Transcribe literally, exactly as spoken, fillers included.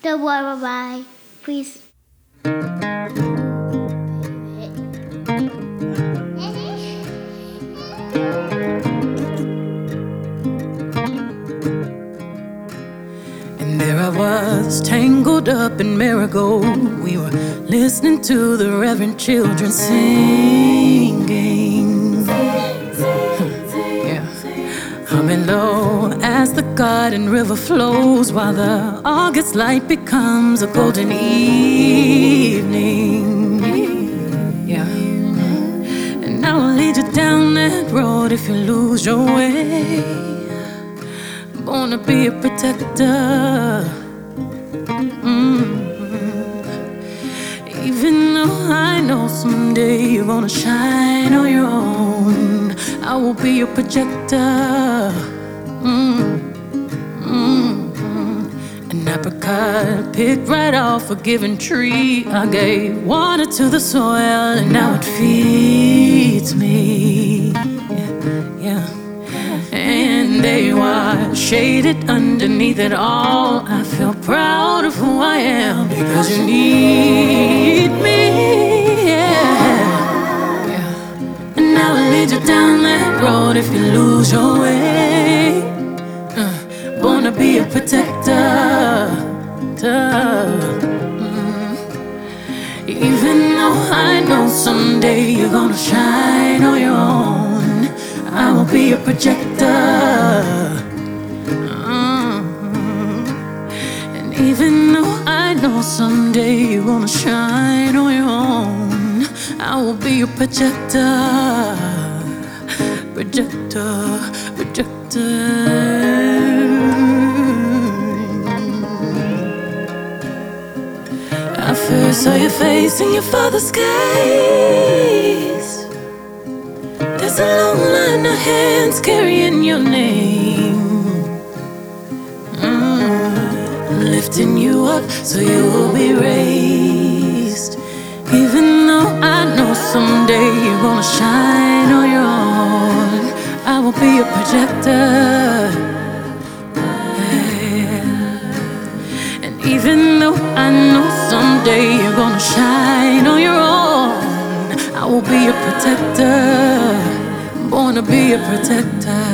The lullaby, please. And there I was, tangled up in marigold. We were listening to the reverend children singing. Yeah, humming low as the garden river flows, while the August light becomes a golden evening. Yeah, and I will lead you down that road if you lose your way. Born to be a protector. Mm-hmm. Even though I know someday you're gonna shine on your own, I will be your projector. Mm-hmm. An apricot picked right off a given tree. I gave water to the soil and now it feeds me. Yeah, yeah. And they were shaded underneath it all. I feel proud of who I am because you need me. Yeah, yeah. And I will lead you down that road if you lose your way. Uh, born to be a protector. Mm. Even though I know someday you're gonna shine on your own, I will be a projector. Mm-hmm. And even though I know someday you're gonna shine on your own, I will be a projector. Projector, projector. I first saw your face in your father's case. There's a long line of hands carrying your name, mm, lifting you up so you will be raised. Even though I know someday you're gonna shine on your own, I will be a projector. Yeah. And even though I know someday you're gonna shine on your own, I will be a protector. Born to be a protector.